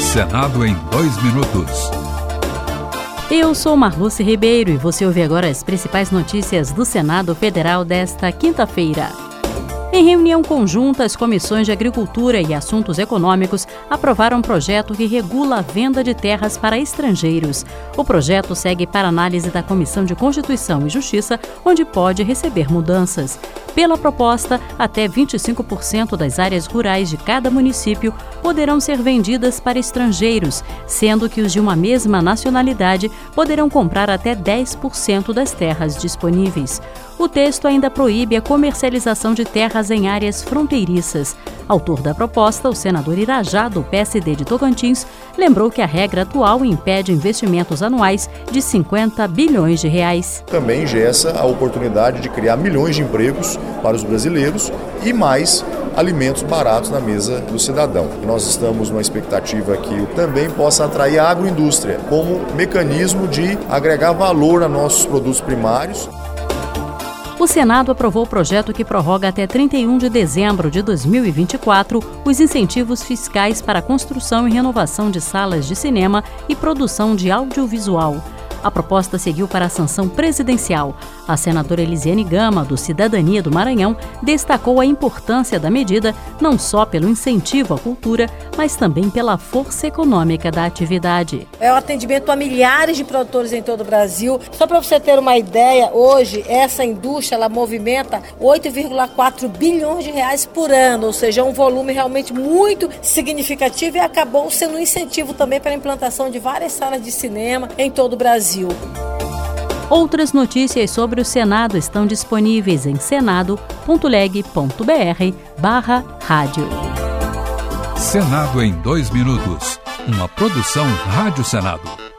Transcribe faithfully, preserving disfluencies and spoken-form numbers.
Senado em dois minutos. Eu sou Marluce Ribeiro e você ouve agora as principais notícias do Senado Federal desta quinta-feira. Em reunião conjunta, as comissões de Agricultura e Assuntos Econômicos aprovaram um projeto que regula a venda de terras para estrangeiros. O projeto segue para análise da Comissão de Constituição e Justiça, onde pode receber mudanças. Pela proposta, até vinte e cinco por cento das áreas rurais de cada município poderão ser vendidas para estrangeiros, sendo que os de uma mesma nacionalidade poderão comprar até dez por cento das terras disponíveis. O texto ainda proíbe a comercialização de terras em áreas fronteiriças. Autor da proposta, o senador Irajá, do P S D de Tocantins, lembrou que a regra atual impede investimentos anuais de cinquenta bilhões de reais. Também gessa a oportunidade de criar milhões de empregos para os brasileiros e mais alimentos baratos na mesa do cidadão. Nós estamos numa expectativa que também possa atrair a agroindústria como mecanismo de agregar valor a nossos produtos primários. O Senado aprovou o projeto que prorroga até trinta e um de dezembro de dois mil e vinte e quatro os incentivos fiscais para a construção e renovação de salas de cinema e produção de audiovisual. A proposta seguiu para a sanção presidencial. A senadora Elisiane Gama, do Cidadania do Maranhão, destacou a importância da medida não só pelo incentivo à cultura, mas também pela força econômica da atividade. É o atendimento a milhares de produtores em todo o Brasil. Só para você ter uma ideia, hoje essa indústria ela movimenta oito vírgula quatro bilhões de reais por ano, ou seja, um volume realmente muito significativo e acabou sendo um incentivo também para a implantação de várias salas de cinema em todo o Brasil. Outras notícias sobre o Senado estão disponíveis em senado ponto leg ponto br barra rádio. Senado em dois minutos. Uma produção Rádio Senado.